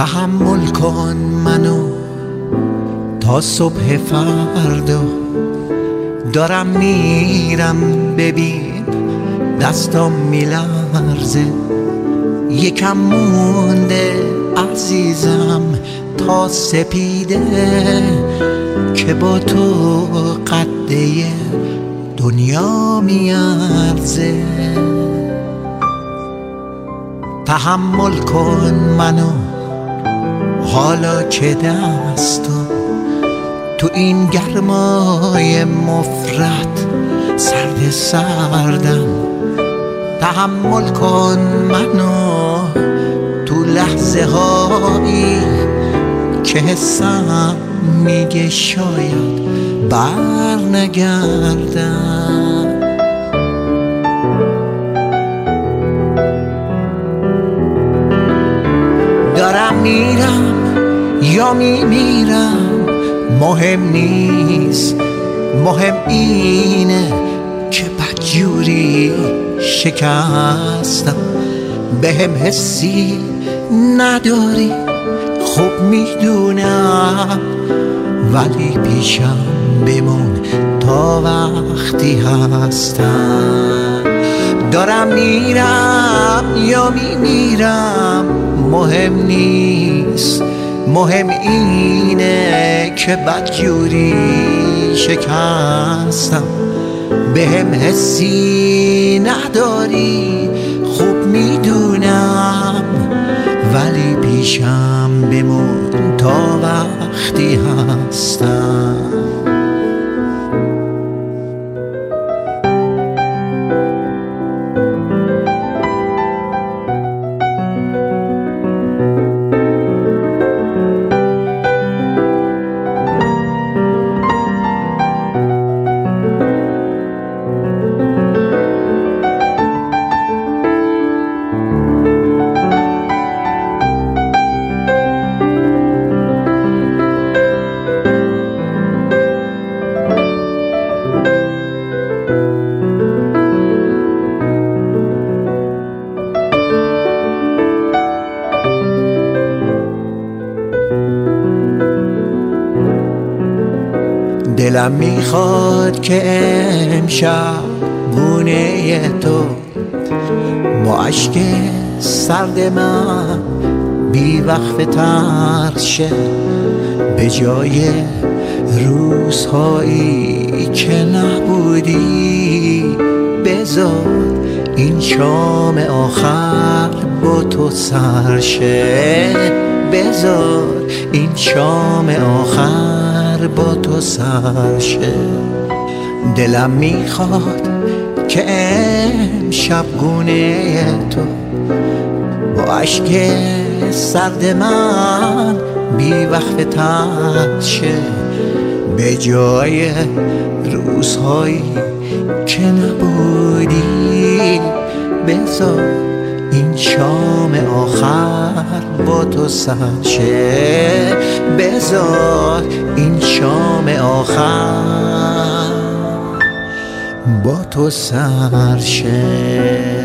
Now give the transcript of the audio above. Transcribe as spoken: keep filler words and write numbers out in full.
تحمل کن منو تا صبح فردا، دارم میرم ببین دستام میلرزه، یکم مونده عزیزم تا سپیده، که با تو قده دنیا میارزه. تحمل کن منو حالا که دستو تو این گرمای مفرط سرد سردم، تحمل کن منو تو لحظه هایی که حسم میگه شاید بر نگردم. دارم میرم یا میمیرم مهم نیست، مهم اینه که بدجوری شکستم، بهم حسی نداری خوب میدونم، ولی پیشم بمون تا وقتی هستم. دارم میرم یا میمیرم مهم نیست، مهم اینه که بدجوری شکستم، بهم حسی نداری خوب میدونم، ولی پیشم بمون تا وقتی هستم. دلم میخواد که امشب گونه تو با اشک سرد من بی وقف تر شه، به جای روزهایی که نبودی بذار این شام آخر با تو سر شه، بذار این شام آخر با تو سر شه. دلم میخواد که امشب گونه تو با اشک سرد من بی وقت تر شه، به جای روزهایی که نبودی بذار این شام آخر با تو سر شه، بذار این شام آخر با تو سر شه.